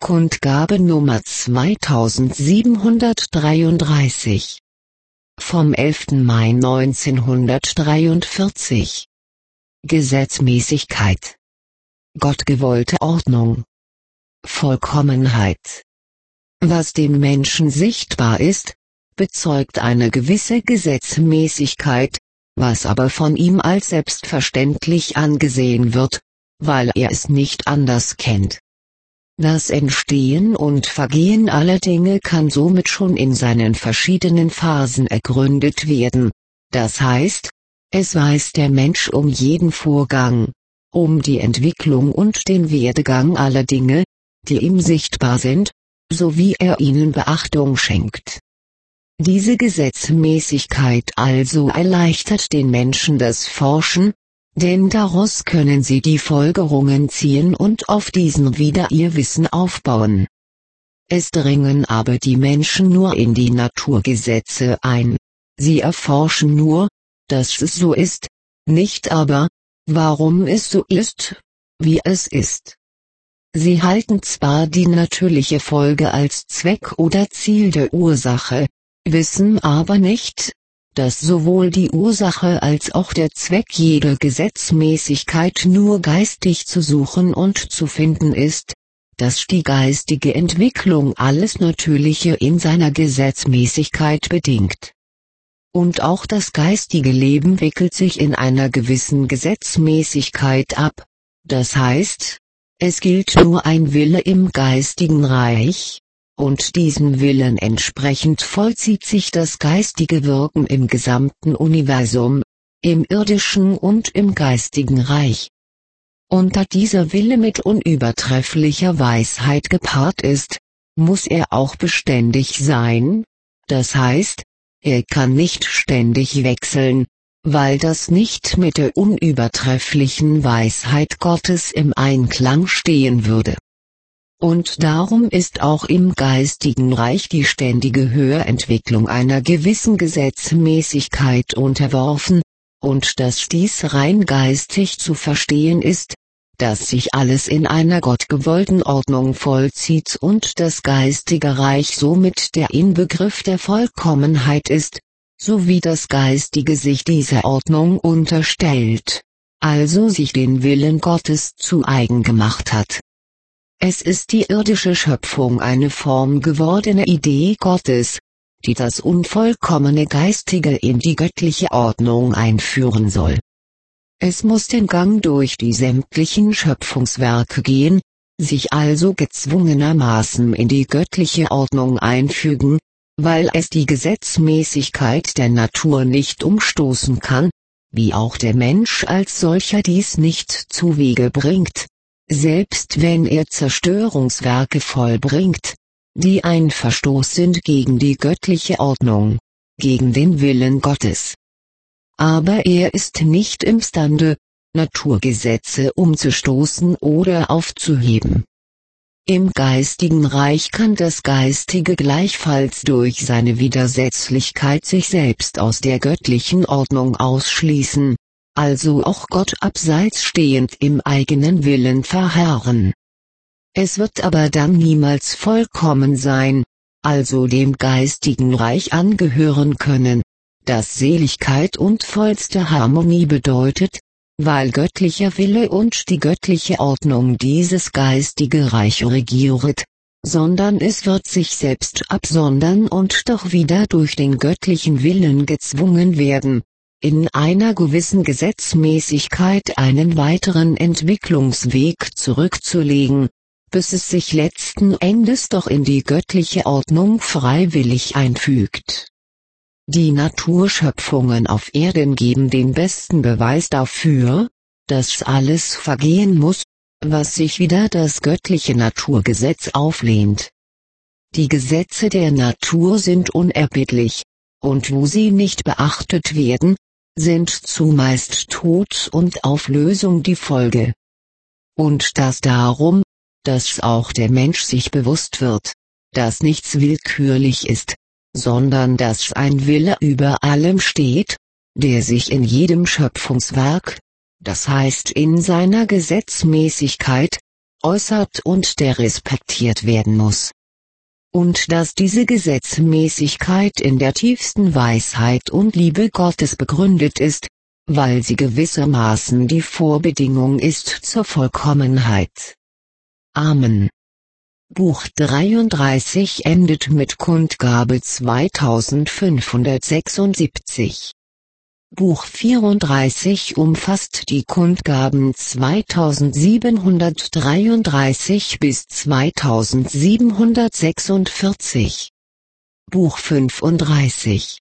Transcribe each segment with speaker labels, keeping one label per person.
Speaker 1: Kundgabe Nummer 2733 vom 11. Mai 1943. Gesetzmäßigkeit. Gottgewollte Ordnung. Vollkommenheit. Was dem Menschen sichtbar ist, bezeugt eine gewisse Gesetzmäßigkeit, was aber von ihm als selbstverständlich angesehen wird, weil er es nicht anders kennt. Das Entstehen und Vergehen aller Dinge kann somit schon in seinen verschiedenen Phasen ergründet werden, das heißt, es weiß der Mensch um jeden Vorgang, um die Entwicklung und den Werdegang aller Dinge, die ihm sichtbar sind, sowie er ihnen Beachtung schenkt. Diese Gesetzmäßigkeit also erleichtert den Menschen das Forschen, denn daraus können sie die Folgerungen ziehen und auf diesen wieder ihr Wissen aufbauen. Es dringen aber die Menschen nur in die Naturgesetze ein, sie erforschen nur, dass es so ist, nicht aber, warum es so ist, wie es ist. Sie halten zwar die natürliche Folge als Zweck oder Ziel der Ursache, wissen aber nicht, dass sowohl die Ursache als auch der Zweck jeder Gesetzmäßigkeit nur geistig zu suchen und zu finden ist, dass die geistige Entwicklung alles Natürliche in seiner Gesetzmäßigkeit bedingt. Und auch das geistige Leben wickelt sich in einer gewissen Gesetzmäßigkeit ab, das heißt, es gilt nur ein Wille im geistigen Reich, und diesem Willen entsprechend vollzieht sich das geistige Wirken im gesamten Universum, im irdischen und im geistigen Reich. Und da dieser Wille mit unübertrefflicher Weisheit gepaart ist, muss er auch beständig sein, das heißt, er kann nicht ständig wechseln, weil das nicht mit der unübertrefflichen Weisheit Gottes im Einklang stehen würde. Und darum ist auch im geistigen Reich die ständige Höherentwicklung einer gewissen Gesetzmäßigkeit unterworfen, und dass dies rein geistig zu verstehen ist, dass sich alles in einer gottgewollten Ordnung vollzieht und das geistige Reich somit der Inbegriff der Vollkommenheit ist, sowie das Geistige sich dieser Ordnung unterstellt, also sich den Willen Gottes zu eigen gemacht hat. Es ist die irdische Schöpfung eine formgewordene Idee Gottes, die das unvollkommene Geistige in die göttliche Ordnung einführen soll. Es muss den Gang durch die sämtlichen Schöpfungswerke gehen, sich also gezwungenermaßen in die göttliche Ordnung einfügen, weil es die Gesetzmäßigkeit der Natur nicht umstoßen kann, wie auch der Mensch als solcher dies nicht zuwege bringt, selbst wenn er Zerstörungswerke vollbringt, die ein Verstoß sind gegen die göttliche Ordnung, gegen den Willen Gottes. Aber er ist nicht imstande, Naturgesetze umzustoßen oder aufzuheben. Im geistigen Reich kann das Geistige gleichfalls durch seine Widersetzlichkeit sich selbst aus der göttlichen Ordnung ausschließen, also auch Gott abseits stehend im eigenen Willen verharren. Es wird aber dann niemals vollkommen sein, also dem geistigen Reich angehören können, das Seligkeit und vollste Harmonie bedeutet, weil göttlicher Wille und die göttliche Ordnung dieses geistige Reich regiert, sondern es wird sich selbst absondern und doch wieder durch den göttlichen Willen gezwungen werden, in einer gewissen Gesetzmäßigkeit einen weiteren Entwicklungsweg zurückzulegen, bis es sich letzten Endes doch in die göttliche Ordnung freiwillig einfügt. Die Naturschöpfungen auf Erden geben den besten Beweis dafür, dass alles vergehen muss, was sich wider das göttliche Naturgesetz auflehnt. Die Gesetze der Natur sind unerbittlich, und wo sie nicht beachtet werden, sind zumeist Tod und Auflösung die Folge. Und das darum, dass auch der Mensch sich bewusst wird, dass nichts willkürlich ist, sondern dass ein Wille über allem steht, der sich in jedem Schöpfungswerk, das heißt in seiner Gesetzmäßigkeit, äußert und der respektiert werden muss. Und dass diese Gesetzmäßigkeit in der tiefsten Weisheit und Liebe Gottes begründet ist, weil sie gewissermaßen die Vorbedingung ist zur Vollkommenheit. Amen. Buch 33 endet mit Kundgabe 2576. Buch 34 umfasst die Kundgaben 2733 bis 2746. Buch 35.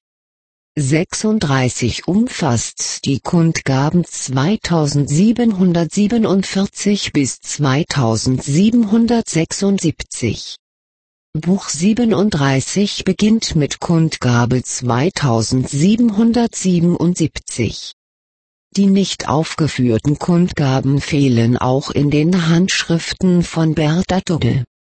Speaker 1: 36 umfasst die Kundgaben 2747 bis 2776. Buch 37 beginnt mit Kundgabe 2777. Die nicht aufgeführten Kundgaben fehlen auch in den Handschriften von Bertha Tugge.